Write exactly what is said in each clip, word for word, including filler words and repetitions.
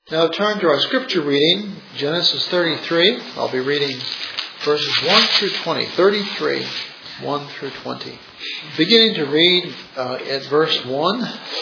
Now turn to our scripture reading, Genesis thirty-three. I'll be reading verses one through twenty. thirty-three, one through twenty. Beginning to read uh, at verse one.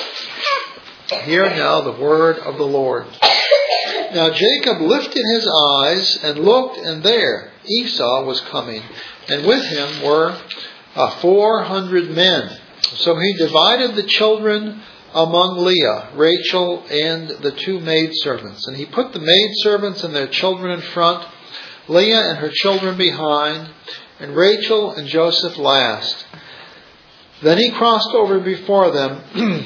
Hear now the word of the Lord. Now Jacob lifted his eyes and looked, and there Esau was coming, and with him were uh, four hundred men. So he divided the children among Leah, Rachel, and the two maidservants. And he put the maidservants and their children in front, Leah and her children behind, and Rachel and Joseph last. Then he crossed over before them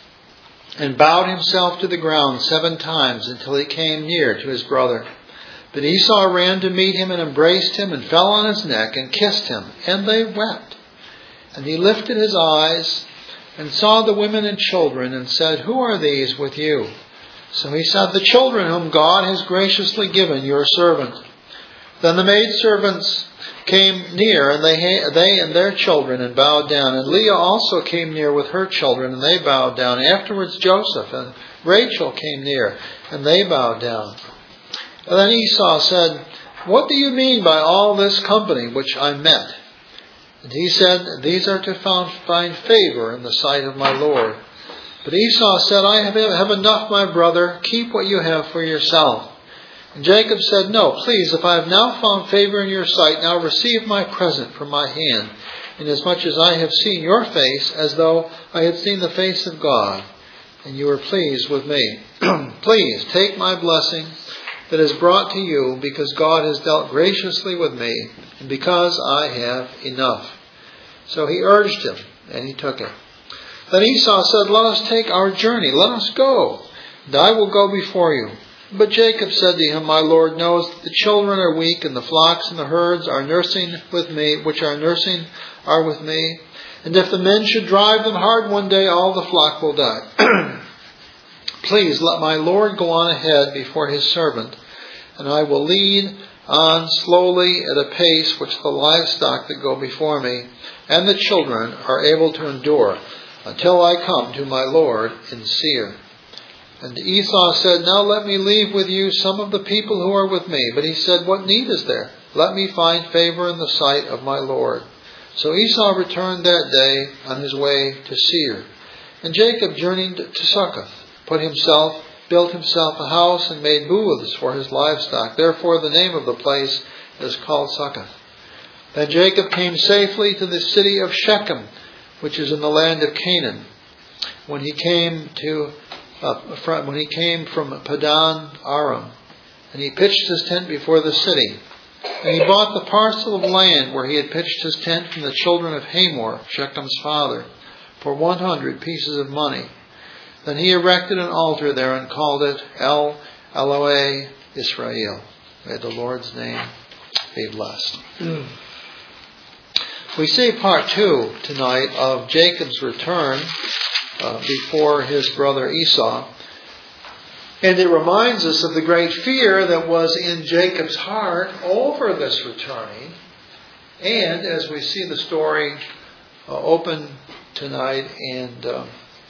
and bowed himself to the ground seven times until he came near to his brother. But Esau ran to meet him and embraced him and fell on his neck and kissed him, and they wept. And he lifted his eyes and saw the women and children, and said, "Who are these with you?" So he said, "The children whom God has graciously given your servant." Then the maidservants came near, and they, they and their children, and bowed down. And Leah also came near with her children, and they bowed down. Afterwards Joseph and Rachel came near, and they bowed down. And then Esau said, "What do you mean by all this company which I met?" And he said, "These are to find favor in the sight of my Lord." But Esau said, "I have enough, my brother. Keep what you have for yourself." And Jacob said, "No, please, if I have now found favor in your sight, now receive my present from my hand, inasmuch as I have seen your face as though I had seen the face of God, and you are pleased with me. Please take my blessing that is brought to you, because God has dealt graciously with me, and because I have enough." So he urged him, and he took it. Then Esau said, "Let us take our journey. Let us go, and I will go before you." But Jacob said to him, "My Lord knows that the children are weak, and the flocks and the herds are nursing with me, which are nursing are with me. And if the men should drive them hard one day, all the flock will die. Please let my Lord go on ahead before his servant, and I will lead on slowly at a pace which the livestock that go before me and the children are able to endure, until I come to my Lord in Seir." And Esau said, "Now let me leave with you some of the people who are with me." But he said, "What need is there? Let me find favor in the sight of my Lord." So Esau returned that day on his way to Seir. And Jacob journeyed to Succoth, put himself, built himself a house, and made booths for his livestock. Therefore the name of the place is called Succoth. Then Jacob came safely to the city of Shechem, which is in the land of Canaan. When he came to uh, from, when he came from Padan Aram, and he pitched his tent before the city. And he bought the parcel of land where he had pitched his tent from the children of Hamor, Shechem's father, for one hundred pieces of money. Then he erected an altar there and called it El Elohe Israel. May the Lord's name be blessed. Mm. We see part two tonight of Jacob's return uh, before his brother Esau. And it reminds us of the great fear that was in Jacob's heart over this returning. And as we see the story uh, open tonight and uh,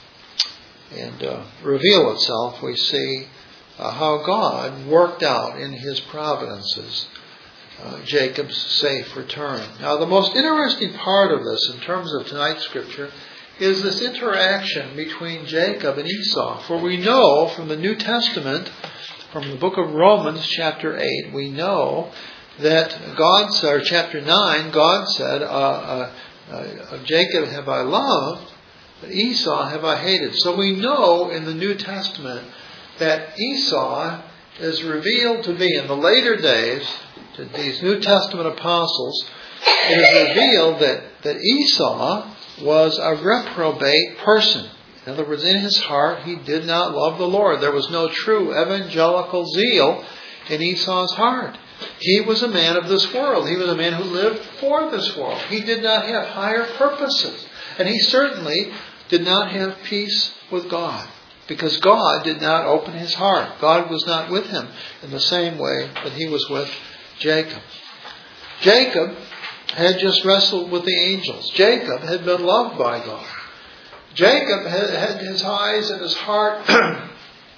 and uh, reveal itself, we see uh, how God worked out in his providences uh, Jacob's safe return. Now, the most interesting part of this, in terms of tonight's scripture, is this interaction between Jacob and Esau. For we know from the New Testament, from the book of Romans, chapter eight, we know that God said, or chapter nine, God said, uh, uh, uh, "Jacob have I loved, but Esau have I hated." So we know in the New Testament that Esau is revealed to be, in the later days, to these New Testament apostles, it is revealed that, that Esau was a reprobate person. In other words, in his heart, he did not love the Lord. There was no true evangelical zeal in Esau's heart. He was a man of this world. He was a man who lived for this world. He did not have higher purposes. And he certainly did not have peace with God, because God did not open his heart. God was not with him in the same way that he was with Jacob. Jacob had just wrestled with the angels. Jacob had been loved by God. Jacob had, had his eyes and his heart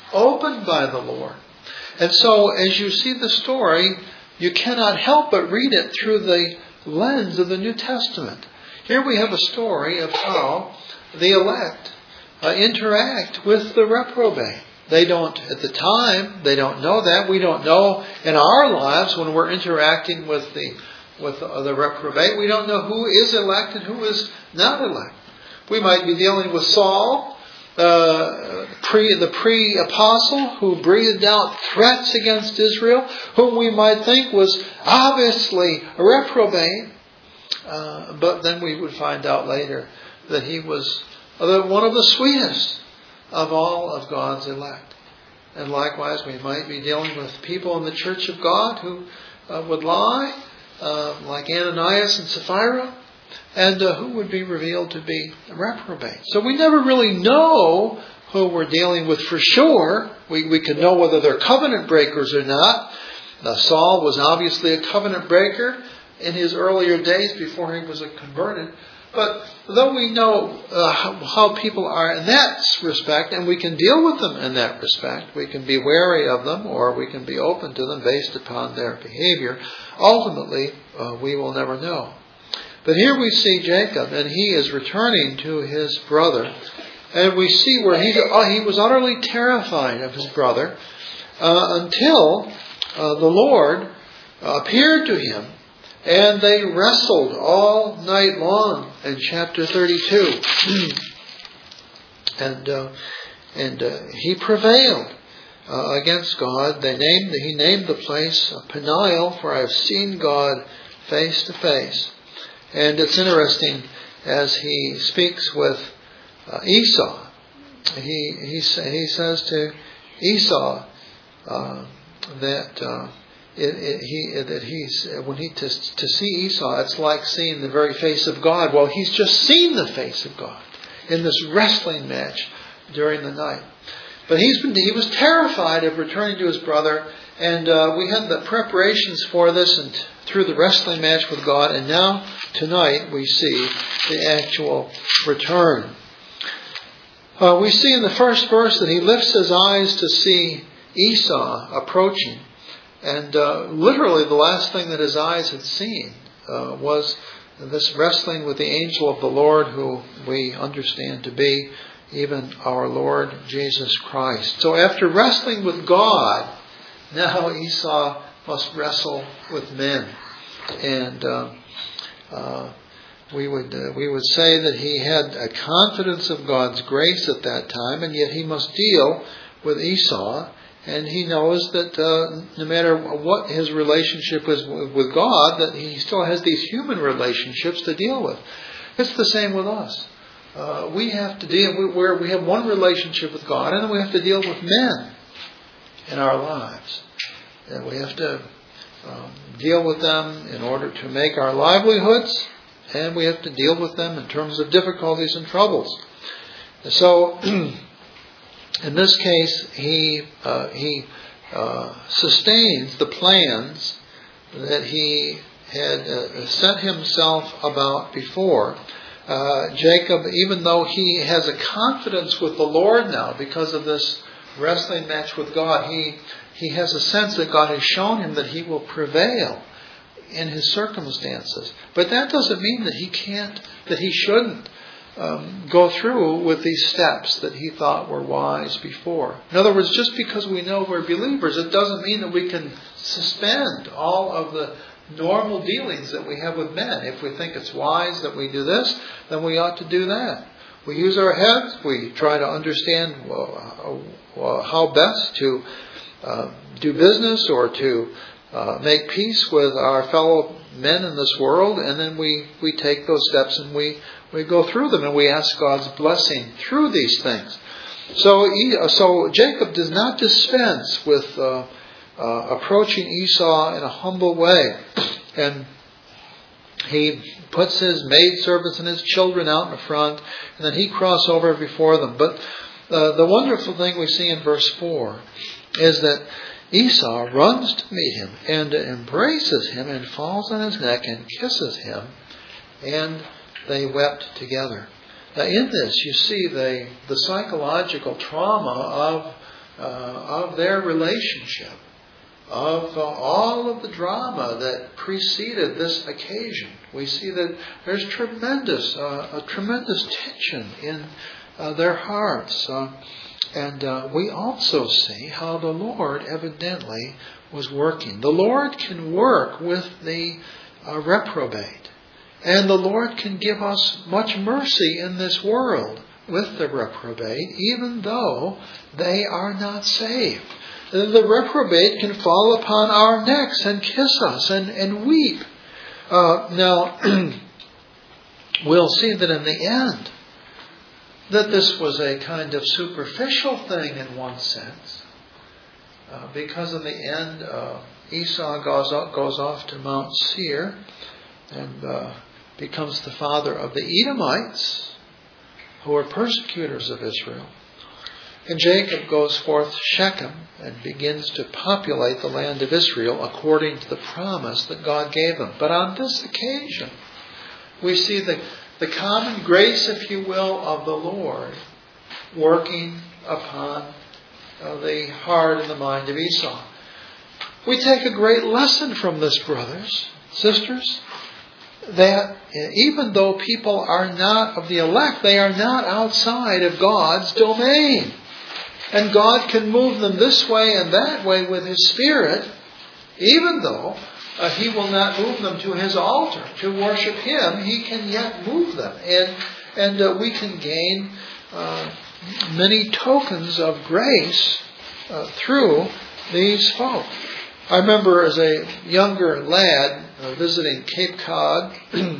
opened by the Lord. And so as you see the story, you cannot help but read it through the lens of the New Testament. Here we have a story of how the elect uh, interact with the reprobate. They don't, at the time, they don't know that. We don't know in our lives when we're interacting with the with the, the reprobate. We don't know who is elect and who is not elect. We might be dealing with Saul, uh, pre the pre-apostle who breathed out threats against Israel, whom we might think was obviously a reprobate. Uh, but then we would find out later that he was one of the sweetest of all of God's elect. And likewise, we might be dealing with people in the church of God who uh, would lie, uh, like Ananias and Sapphira, and uh, who would be revealed to be reprobate. So we never really know who we're dealing with for sure. We, we can know whether they're covenant breakers or not. Now, Saul was obviously a covenant breaker in his earlier days before he was converted. But though we know uh, how, how people are in that respect, and we can deal with them in that respect, we can be wary of them or we can be open to them based upon their behavior, ultimately uh, we will never know. But here we see Jacob, and he is returning to his brother, and we see where he, uh, he was utterly terrified of his brother uh, until uh, the Lord uh, appeared to him. And they wrestled all night long in chapter thirty-two. and uh, and uh, he prevailed uh, against God. They named He named the place Peniel, for I have seen God face to face. And it's interesting as he speaks with uh, Esau. He he he says to Esau uh, that. Uh, It, it, he, that he's when he to, to see Esau, it's like seeing the very face of God. Well, he's just seen the face of God in this wrestling match during the night. But he's been, he was terrified of returning to his brother, and uh, we had the preparations for this and t- through the wrestling match with God, and now tonight we see the actual return. Uh, we see in the first verse that he lifts his eyes to see Esau approaching. And uh, literally the last thing that his eyes had seen uh, was this wrestling with the angel of the Lord, who we understand to be even our Lord Jesus Christ. So after wrestling with God, now Esau must wrestle with men. And uh, uh, we would uh, we would say that he had a confidence of God's grace at that time, and yet he must deal with Esau. And he knows that uh, no matter what his relationship is with God, that he still has these human relationships to deal with. It's the same with us. Uh, we have to deal with where we have one relationship with God, and then we have to deal with men in our lives. And we have to um, deal with them in order to make our livelihoods, and we have to deal with them in terms of difficulties and troubles. So. In this case, he uh, he uh, sustains the plans that he had uh, set himself about before. Uh, Jacob, even though he has a confidence with the Lord now because of this wrestling match with God, he he has a sense that God has shown him that he will prevail in his circumstances. But that doesn't mean that he can't, that he shouldn't. Um, go through with these steps that he thought were wise before. In other words, just because we know we're believers, it doesn't mean that we can suspend all of the normal dealings that we have with men. If we think it's wise that we do this, then we ought to do that. We use our heads. We try to understand uh, how best to uh, do business or to uh, make peace with our fellow men in this world, and then we, we take those steps and we We go through them and we ask God's blessing through these things. So, so Jacob does not dispense with uh, uh, approaching Esau in a humble way, and he puts his maidservants and his children out in front, and then he crosses over before them. But uh, the wonderful thing we see in verse four is that Esau runs to meet him and embraces him and falls on his neck and kisses him, and they wept together. Now in this you see the, the psychological trauma of uh, of their relationship, of uh, all of the drama that preceded this occasion. We see that there's tremendous, uh, a tremendous tension in uh, their hearts. Uh, and uh, we also see how the Lord evidently was working. The Lord can work with the uh, reprobate. And the Lord can give us much mercy in this world with the reprobate, even though they are not saved. The reprobate can fall upon our necks and kiss us and, and weep. Uh, now, we'll see that in the end, that this was a kind of superficial thing in one sense. Uh, because in the end, uh, Esau goes off, goes off to Mount Seir and uh, becomes the father of the Edomites, who are persecutors of Israel. And Jacob goes forth to Shechem and begins to populate the land of Israel according to the promise that God gave him. But on this occasion, we see the, the common grace, if you will, of the Lord working upon uh, the heart and the mind of Esau. We take a great lesson from this, brothers, sisters, that even though people are not of the elect, they are not outside of God's domain. And God can move them this way and that way with His Spirit, even though uh, He will not move them to His altar to worship Him. He can yet move them. And, and uh, we can gain uh, many tokens of grace uh, through these folk. I remember as a younger lad uh, visiting Cape Cod,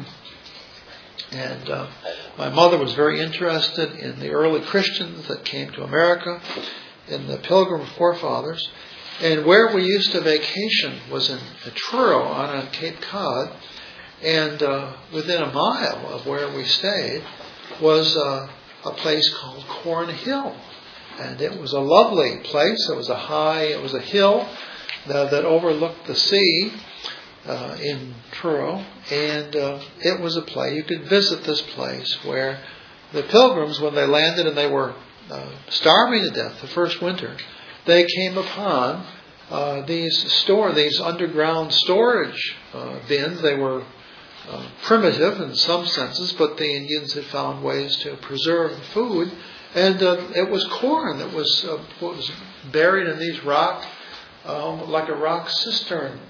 and uh, my mother was very interested in the early Christians that came to America, in the Pilgrim forefathers. And where we used to vacation was in Truro on, on Cape Cod, and uh, within a mile of where we stayed was uh, a place called Cornhill. And it was a lovely place. It was a high, it was a hill that, that overlooked the sea uh, in Truro. And uh, it was a place, you could visit this place where the pilgrims, when they landed and they were uh, starving to death the first winter, they came upon uh, these store, these underground storage uh, bins. They were uh, primitive in some senses, but the Indians had found ways to preserve the food. And uh, it was corn that was, uh, was buried in these rock, uh, like a rock cistern,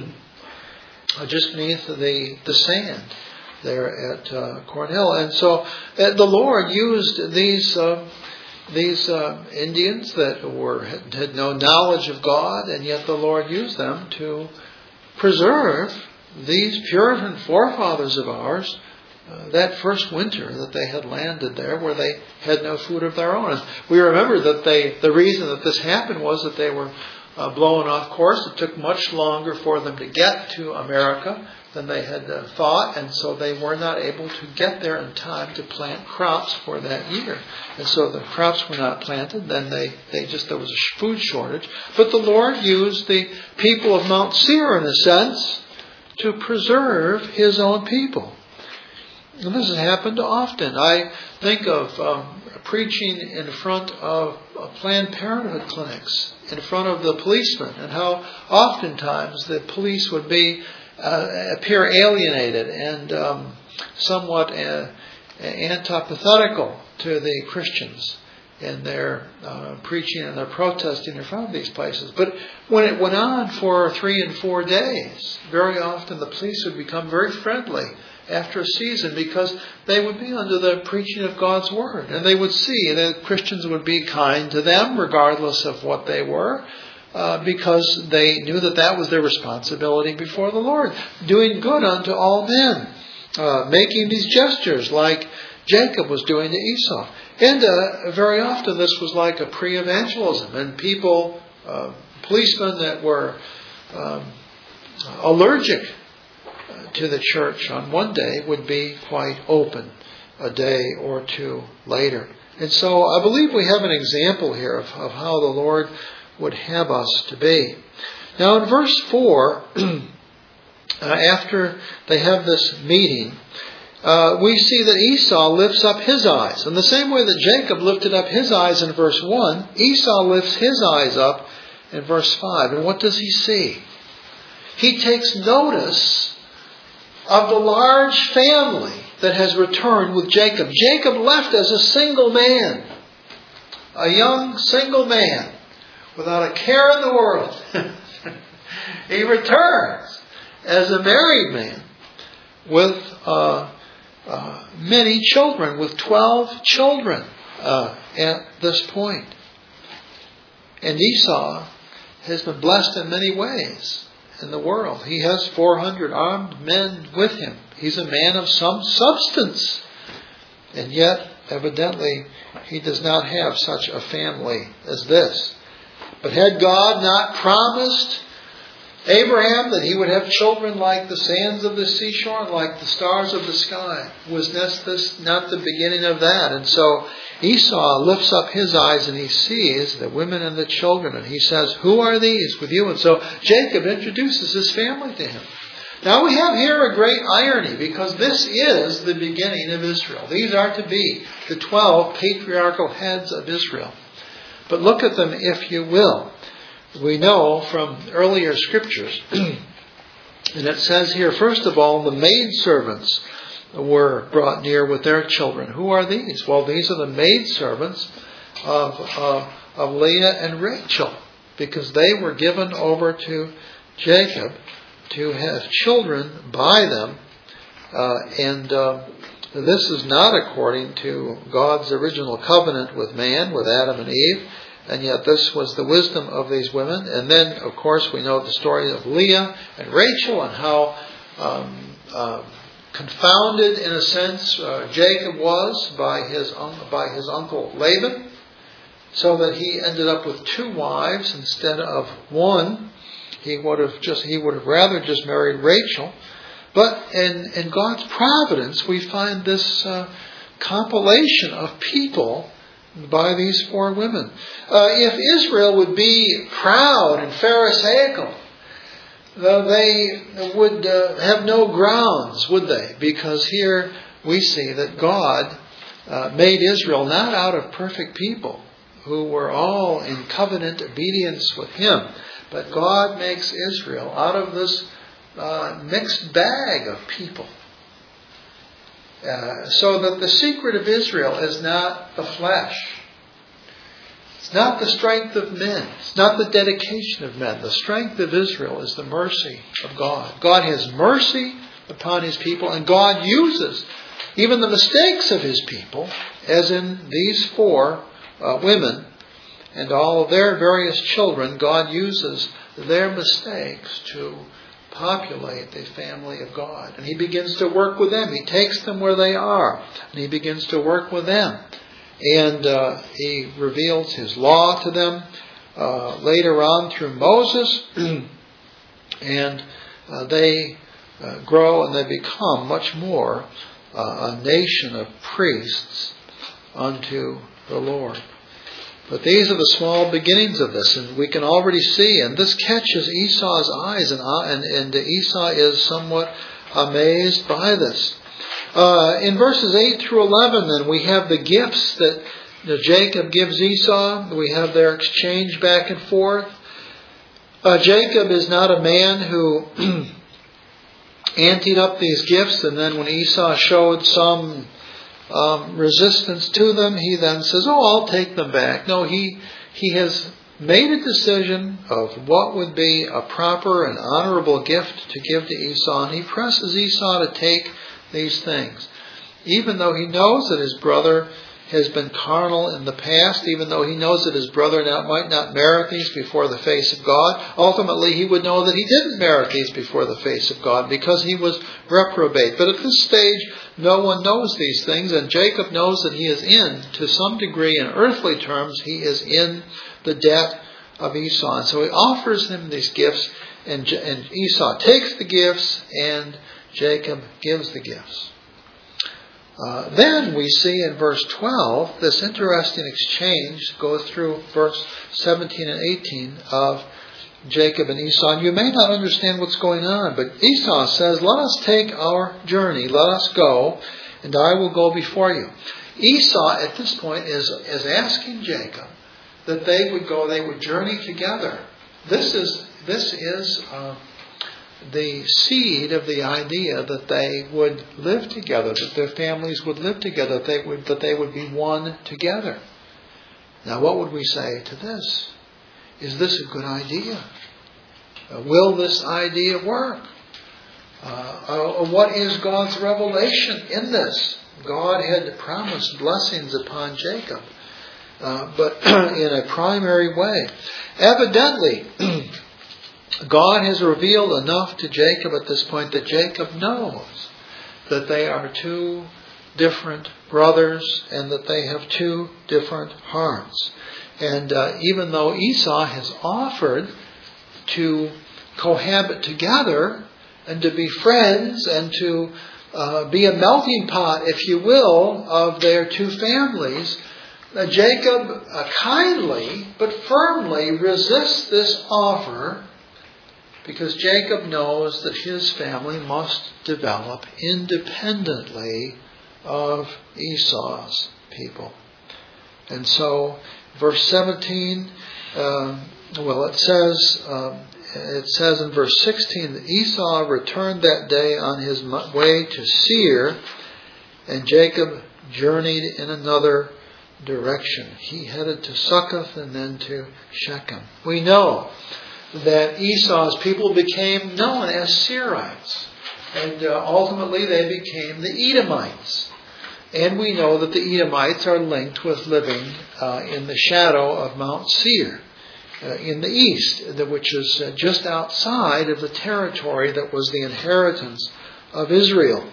just beneath the, the sand there at uh, Cornhill. And so uh, the Lord used these uh, these uh, Indians that were had, had no knowledge of God, and yet the Lord used them to preserve these Puritan forefathers of ours. Uh, that first winter that they had landed there, where they had no food of their own. And we remember that they, the reason that this happened was that they were uh, blown off course. It took much longer for them to get to America than they had uh, thought, and so they were not able to get there in time to plant crops for that year. And so the crops were not planted. Then they, they just there was a food shortage. But the Lord used the people of Mount Seir, in a sense, to preserve His own people. And this has happened often. I think of um, preaching in front of uh, Planned Parenthood clinics, in front of the policemen, and how oftentimes the police would be uh, appear alienated and um, somewhat uh, antithetical to the Christians in their uh, preaching and their protesting in front of these places. But when it went on for three and four days, very often the police would become very friendly after a season, because they would be under the preaching of God's Word, and they would see that Christians would be kind to them regardless of what they were, uh, because they knew that that was their responsibility before the Lord, doing good unto all men, uh, making these gestures like Jacob was doing to Esau. And uh, very often this was like a pre-evangelism, and people, uh, policemen that were um, allergic to the church on one day would be quite open a day or two later. And so I believe we have an example here of, of how the Lord would have us to be. Now in verse four, uh, after they have this meeting, uh, we see that Esau lifts up his eyes. In the same way that Jacob lifted up his eyes in verse one, Esau lifts his eyes up in verse five. And what does he see? He takes notice of the large family that has returned with Jacob. Jacob left as a single man, a young single man, without a care in the world. He returns as a married man with uh, uh, many children, with twelve children uh, at this point. And Esau has been blessed in many ways in the world. He has four hundred armed men with him. He's a man of some substance. And yet, evidently, he does not have such a family as this. But had God not promised Abraham that he would have children like the sands of the seashore and like the stars of the sky? Was this not the beginning of that? And so Esau lifts up his eyes and he sees the women and the children, and he says, "Who are these with you?" And so Jacob introduces his family to him. Now we have here a great irony, because this is the beginning of Israel. These are to be the twelve patriarchal heads of Israel. But look at them, if you will. We know from earlier scriptures, and it says here, first of all, the maidservants were brought near with their children. Who are these? Well, these are the maidservants of, uh, of Leah and Rachel, because they were given over to Jacob to have children by them. Uh, and uh, this is not according to God's original covenant with man, with Adam and Eve. And yet this was the wisdom of these women. And then, of course, we know the story of Leah and Rachel and how um, uh, confounded, in a sense, uh, Jacob was by his un- by his uncle Laban, so that he ended up with two wives instead of one. He would have just he would have rather just married Rachel. But in, in God's providence, we find this uh, compilation of people by these four women. Uh, if Israel would be proud and pharisaical, uh, they would uh, have no grounds, would they? Because here we see that God uh, made Israel not out of perfect people who were all in covenant obedience with Him, but God makes Israel out of this uh, mixed bag of people. Uh, so that the secret of Israel is not the flesh. It's not the strength of men. It's not the dedication of men. The strength of Israel is the mercy of God. God has mercy upon His people, and God uses even the mistakes of His people, as in these four uh, women and all of their various children. God uses their mistakes to populate the family of God. And He begins to work with them. He takes them where they are, and He begins to work with them. And uh, He reveals His law to them uh, later on through Moses. and uh, they uh, grow and they become much more uh, a nation of priests unto the Lord. But these are the small beginnings of this, and we can already see, and this catches Esau's eyes, and, and, and Esau is somewhat amazed by this. Uh, in verses eight through eleven, then, we have the gifts that you know, Jacob gives Esau. We have their exchange back and forth. Uh, Jacob is not a man who anteed up these gifts, and then when Esau showed some Um, resistance to them, he then says, "Oh, I'll take them back." No, he he has made a decision of what would be a proper and honorable gift to give to Esau, and he presses Esau to take these things, even though he knows that his brother has been carnal in the past, even though he knows that his brother now might not merit these before the face of God. Ultimately, he would know that he didn't merit these before the face of God because he was reprobate. But at this stage, no one knows these things, and Jacob knows that he is in, to some degree, in earthly terms, he is in the debt of Esau. And so he offers him these gifts, and, and Esau takes the gifts, and Jacob gives the gifts. Uh, then we see in verse twelve this interesting exchange, go through verse seventeen and eighteen, of Jacob and Esau, and you may not understand what's going on, but Esau says, let us take our journey, let us go, and I will go before you. Esau at this point is, is asking Jacob that they would go, they would journey together. This is, this is uh, the seed of the idea that they would live together, that their families would live together, that they would, that they would be one together. Now what would we say to this? Is this a good idea? Uh, will this idea work? Uh, uh, what is God's revelation in this? God had promised blessings upon Jacob, uh, but in a primary way. Evidently, God has revealed enough to Jacob at this point that Jacob knows that they are two different brothers and that they have two different hearts. And uh, even though Esau has offered to cohabit together and to be friends and to uh, be a melting pot, if you will, of their two families, uh, Jacob uh, kindly but firmly resists this offer because Jacob knows that his family must develop independently of Esau's people. And so, verse seventeen, uh, well, it says, uh, it says in verse sixteen that Esau returned that day on his way to Seir, and Jacob journeyed in another direction. He headed to Succoth and then to Shechem. We know that Esau's people became known as Seirites, and uh, ultimately they became the Edomites. And we know that the Edomites are linked with living uh, in the shadow of Mount Seir uh, in the east, which is uh, just outside of the territory that was the inheritance of Israel.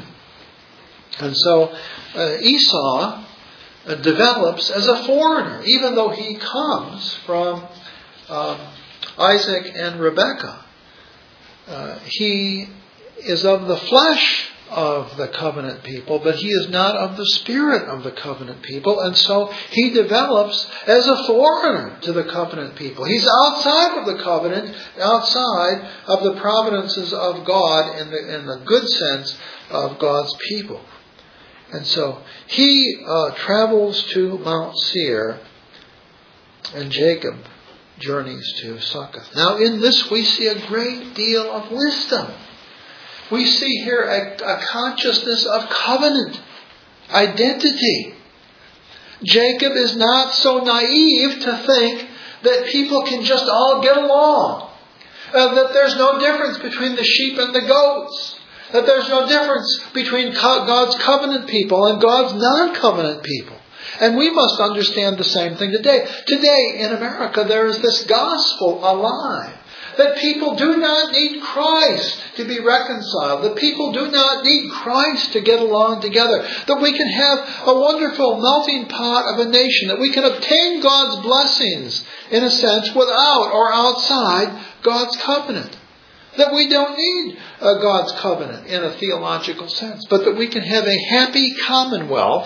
And so uh, Esau uh, develops as a foreigner, even though he comes from um, Isaac and Rebekah. Uh, he is of the flesh of the covenant people, but he is not of the spirit of the covenant people, and so he develops as a foreigner to the covenant people. He's outside of the covenant, outside of the providences of God in the, in the good sense of God's people. And so he uh, travels to Mount Seir, and Jacob journeys to Succoth. Now in this we see a great deal of wisdom. We see here a, a consciousness of covenant, identity. Jacob is not so naive to think that people can just all get along, uh, that there's no difference between the sheep and the goats, that there's no difference between co- God's covenant people and God's non-covenant people. And we must understand the same thing today. Today in America there is this gospel alive, that people do not need Christ to be reconciled. That people do not need Christ to get along together. That we can have a wonderful melting pot of a nation. That we can obtain God's blessings, in a sense, without or outside God's covenant. That we don't need uh, God's covenant in a theological sense. But that we can have a happy commonwealth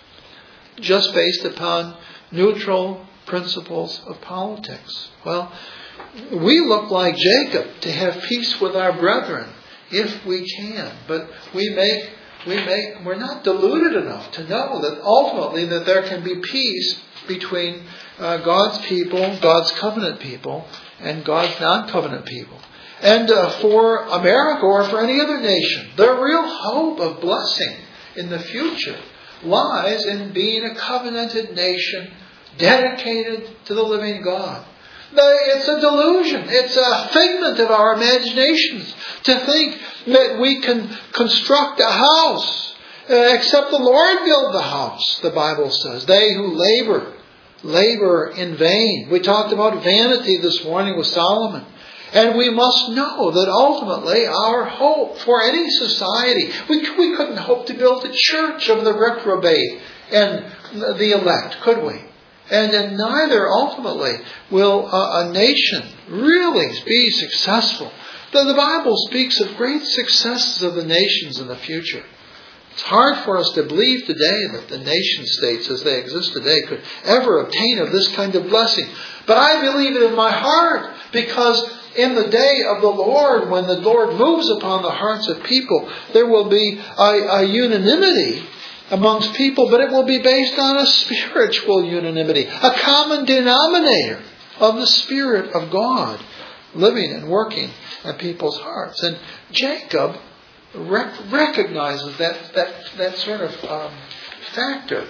just based upon neutral principles of politics. Well, we look like Jacob to have peace with our brethren if we can, but we make we make we're not deluded enough to know that ultimately that there can be peace between uh, God's people, God's covenant people, and God's non-covenant people. And uh, for America or for any other nation, the real hope of blessing in the future lies in being a covenanted nation dedicated to the living God. It's a delusion. It's a figment of our imaginations to think that we can construct a house uh, except the Lord build the house, the Bible says. They who labor, labor in vain. We talked about vanity this morning with Solomon. And we must know that ultimately our hope for any society, we, we couldn't hope to build a church of the reprobate and the elect, could we? And then neither ultimately will a, a nation really be successful. The, the Bible speaks of great successes of the nations in the future. It's hard for us to believe today that the nation states as they exist today could ever obtain of this kind of blessing. But I believe it in my heart, because in the day of the Lord, when the Lord moves upon the hearts of people, there will be a, a unanimity amongst people, but it will be based on a spiritual unanimity, a common denominator of the Spirit of God living and working in people's hearts. And Jacob rec- recognizes that, that, that sort of um, factor.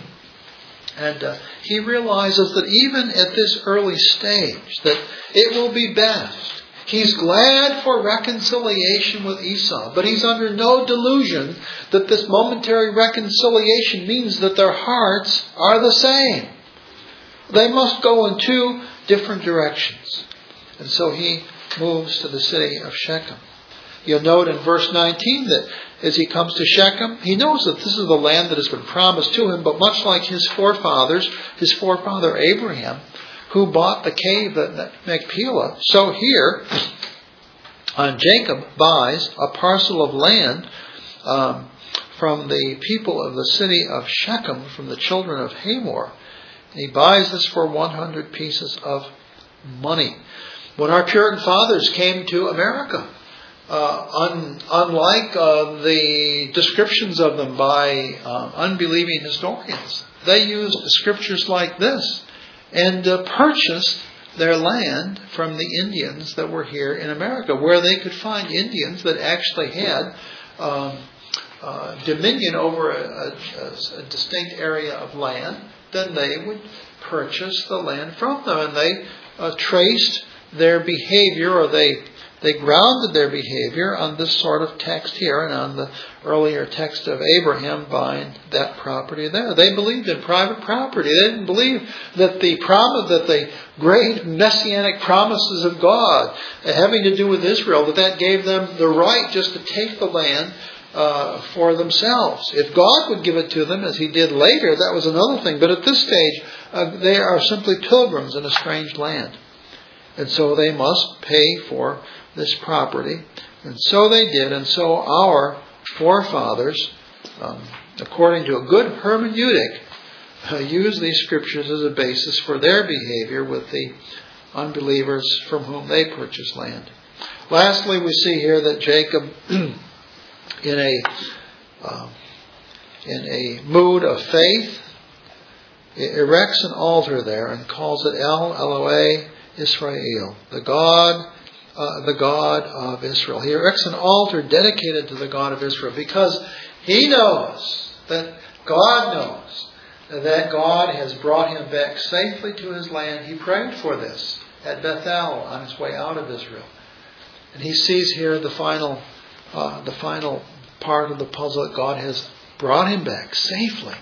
And uh, he realizes that even at this early stage, that it will be best. He's glad for reconciliation with Esau, but he's under no delusion that this momentary reconciliation means that their hearts are the same. They must go in two different directions. And so he moves to the city of Shechem. You'll note in verse nineteen that as he comes to Shechem, he knows that this is the land that has been promised to him, but much like his forefathers, his forefather Abraham, who bought the cave at Machpelah, so here, uh, Jacob buys a parcel of land um, from the people of the city of Shechem, from the children of Hamor. And he buys this for one hundred pieces of money. When our Puritan fathers came to America, uh, un, unlike uh, the descriptions of them by uh, unbelieving historians, they used scriptures like this and uh, purchased their land from the Indians that were here in America, where they could find Indians that actually had um, uh, dominion over a, a, a distinct area of land. Then they would purchase the land from them, and they uh, traced their behavior, or they they grounded their behavior on this sort of text here and on the earlier text of Abraham buying that property there. They believed in private property. They didn't believe that the promise, that the great messianic promises of God having to do with Israel, that that gave them the right just to take the land uh, for themselves. If God would give it to them, as He did later, that was another thing. But at this stage, uh, they are simply pilgrims in a strange land. And so they must pay for this property. And so they did. And so our forefathers, um, according to a good hermeneutic, uh, used these scriptures as a basis for their behavior with the unbelievers from whom they purchased land. Lastly, we see here that Jacob, in a uh, in a mood of faith, erects an altar there and calls it El Elohe Israel, the God, uh, the God of Israel. He erects an altar dedicated to the God of Israel because he knows that God knows that God has brought him back safely to his land. He prayed for this at Bethel on his way out of Israel, and he sees here the final, uh, the final part of the puzzle, that God has brought him back safely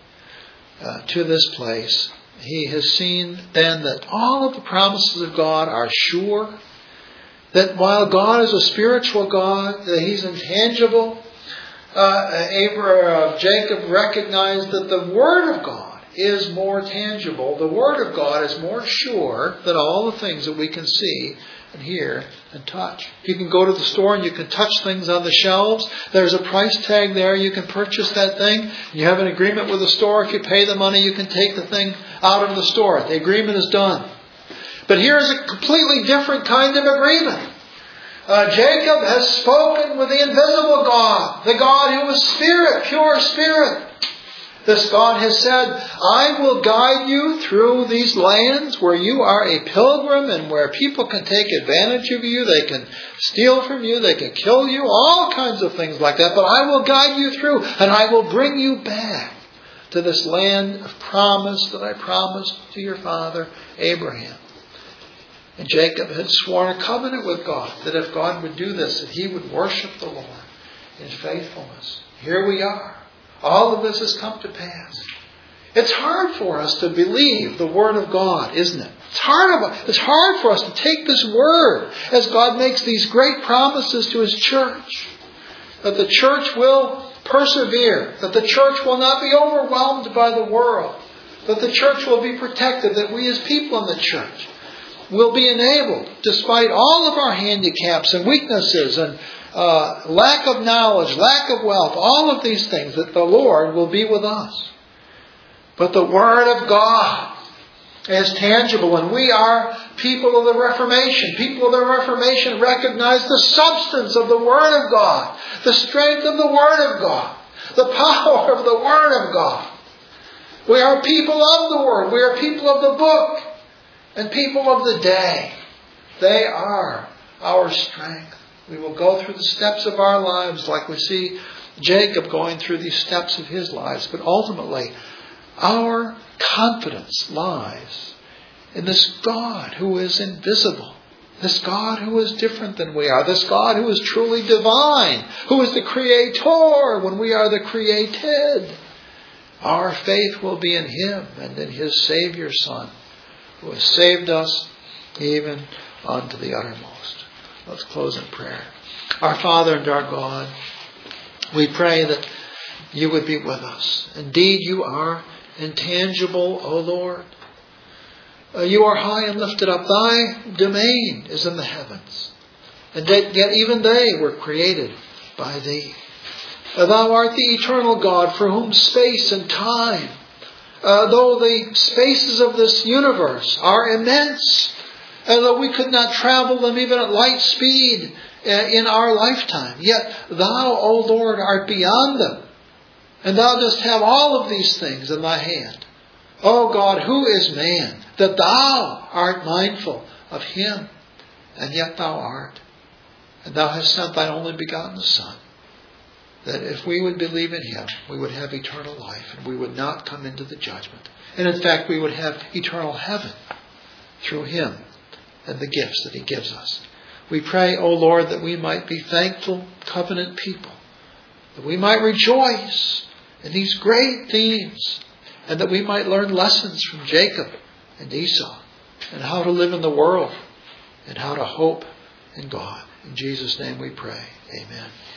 uh, to this place. He has seen then that all of the promises of God are sure. That while God is a spiritual God, that He's intangible. Uh, Abraham, uh, Jacob recognized that the Word of God is more tangible. The Word of God is more sure than all the things that we can see and hear and touch. You can go to the store and you can touch things on the shelves. There's a price tag there. You can purchase that thing. You have an agreement with the store. If you pay the money, you can take the thing out of the store. The agreement is done. But here's a completely different kind of agreement. Uh, Jacob has spoken with the invisible God, the God who is spirit, pure spirit. This God has said, I will guide you through these lands where you are a pilgrim and where people can take advantage of you. They can steal from you. They can kill you. All kinds of things like that. But I will guide you through, and I will bring you back to this land of promise that I promised to your father Abraham. And Jacob had sworn a covenant with God that if God would do this, that he would worship the Lord in faithfulness. Here we are. All of this has come to pass. It's hard for us to believe the Word of God, isn't it? It's hard, it's hard for us to take this Word as God makes these great promises to His church. That the church will persevere. That the church will not be overwhelmed by the world. That the church will be protected. That we as people in the church will be enabled, despite all of our handicaps and weaknesses and, uh, lack of knowledge, lack of wealth, all of these things, that the Lord will be with us. But the Word of God is tangible, and we are people of the Reformation. People of the Reformation recognize the substance of the Word of God, the strength of the Word of God, the power of the Word of God. We are people of the Word. We are people of the book and people of the day. They are our strength. We will go through the steps of our lives like we see Jacob going through these steps of his lives. But ultimately, our confidence lies in this God who is invisible. This God who is different than we are. This God who is truly divine. Who is the Creator when we are the created. Our faith will be in Him and in His Savior Son, who has saved us even unto the uttermost. Let's close in prayer. Our Father and our God, we pray that You would be with us. Indeed, You are intangible, O Lord. Uh, you are high and lifted up. Thy domain is in the heavens. And yet even they were created by Thee. Uh, thou art the eternal God, for whom space and time, uh, though the spaces of this universe are immense, and though we could not travel them even at light speed uh, in our lifetime, yet Thou, O Lord, art beyond them. And Thou dost have all of these things in Thy hand. O God, who is man, that Thou art mindful of him? And yet Thou art. And Thou hast sent Thy only begotten Son, that if we would believe in Him, we would have eternal life, and we would not come into the judgment. And in fact, we would have eternal heaven through Him and the gifts that He gives us. We pray, O Lord, that we might be thankful covenant people, that we might rejoice in these great themes, and that we might learn lessons from Jacob and Esau, and how to live in the world, and how to hope in God. In Jesus' name we pray. Amen.